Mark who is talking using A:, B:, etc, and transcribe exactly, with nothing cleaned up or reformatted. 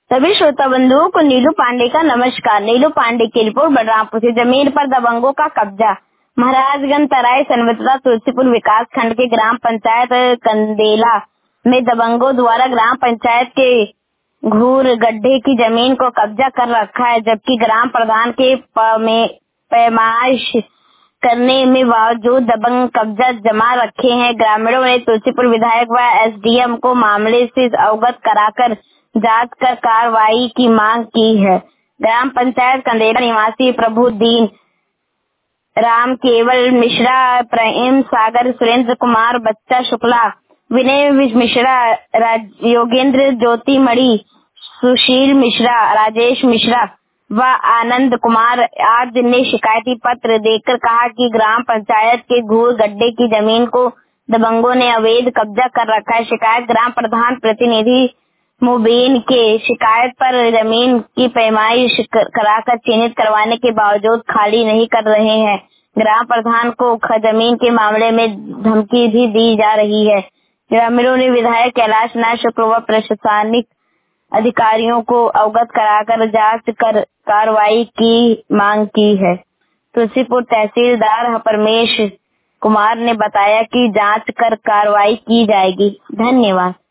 A: सभी श्रोता बंधुओं को नीलू पांडे का नमस्कार। नीलू पांडे की रिपोर्ट। बलरामपुर से जमीन पर दबंगों का कब्जा। महाराजगंज तराई सनबतला तुलसीपुर विकास खंड के ग्राम पंचायत कंदेला में दबंगों द्वारा ग्राम पंचायत के घूर गड्ढे की जमीन को कब्जा कर रखा है, जबकि ग्राम प्रधान के पैमाइश करने में बावजूद दबंग कब्जा जमा रखे हैं। ग्रामीणों ने तुलसीपुर विधायक व एसडीएम को मामले से अवगत कराकर जांच कर कार्रवाई की मांग की है। ग्राम पंचायत कंदेला निवासी प्रभुदीन राम, केवल मिश्रा, प्रेम सागर, सुरेंद्र कुमार, बच्चा शुक्ला, विनय मिश्रा, योगेंद्र ज्योति मणि, सुशील मिश्रा, राजेश मिश्रा व आनंद कुमार आज ने शिकायती पत्र देकर कहा कि ग्राम पंचायत के घूर गड्ढे की जमीन को दबंगों ने अवैध कब्जा कर रखा है। शिकायत ग्राम प्रधान प्रतिनिधि मुबीन के शिकायत पर जमीन की पैमाइश कराकर चिन्हित करवाने के बावजूद खाली नहीं कर रहे हैं। ग्राम प्रधान को जमीन के मामले में धमकी भी दी जा रही है। ग्रामीणों ने विधायक कैलाश नाथ शुक्ल व प्रशासनिक अधिकारियों को अवगत कराकर जांच कर कार्रवाई की मांग की है। तुलसीपुर तहसीलदार परमेश कुमार ने बताया कि जांच कर कार्रवाई की जाएगी। धन्यवाद।